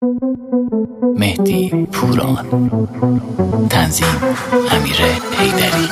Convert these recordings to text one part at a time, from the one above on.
مهدی پوران، تنظیم امیر حیدری.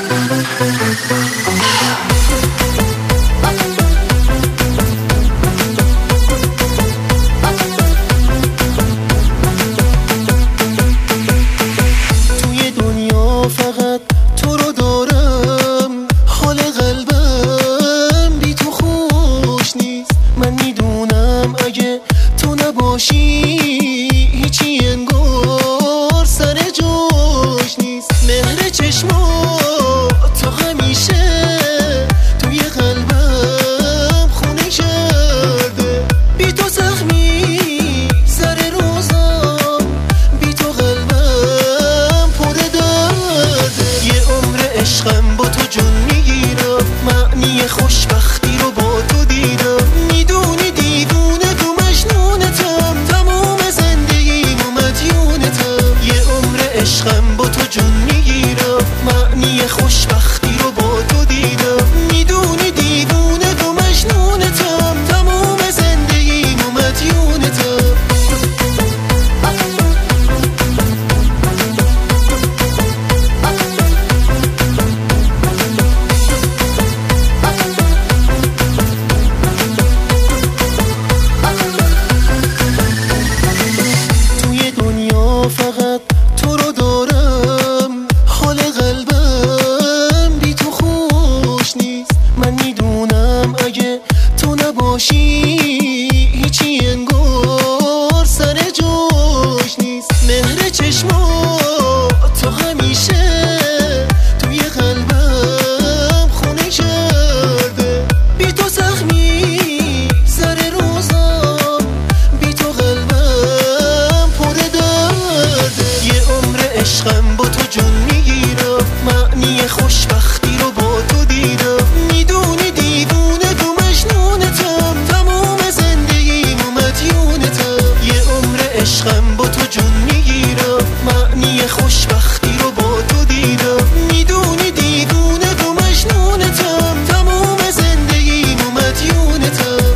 توی دنیا فقط تو رو دارم، حال قلبم بی تو خوش نیست. من میدونم اگه تو نباشی هیچی انگار سر جاش نیست. مهر چشمات تو همیشه توی قلبم خونه کرده. بی تو زخمی سر روزم، بی تو قلبم پر درده. یه عمر عشقم با تو جون میگیرم، معنی خوشبختی رو با تو دیدم. میدونی دیوونه تو مجنونتم، تموم زندگیم و مدیونتم. یه عمر عشقم با تو جون میگیرم، معنی خوشبختی رو با تو دیدم. میدونی دیوونه تو مجنونتم، تموم زندگیم و مدیونتم. توی دنیا فقط تو رو دارم، حال قلبم بی تو خوش نیست. من میدونم اگه تو نباشی هیچی انگار سر جاش نیست. مهر چشمات تو همیشه توی قلبم خونه کرده. بی تو زخمی سر روزم، بی تو قلبم پر درده. یه عمر عشقم با تو جون میگیرم، معنی خوشبختی رو با تو دیدم. میدونی دیوونه تو مجنونتم، تموم زندگیم و مدیونتم. یه عمر عشقم با تو جون میگیرم، معنی خوشبختی رو با تو دیدم. میدونی دیوونه تو مجنونتم، تموم زندگیم و مدیونتم.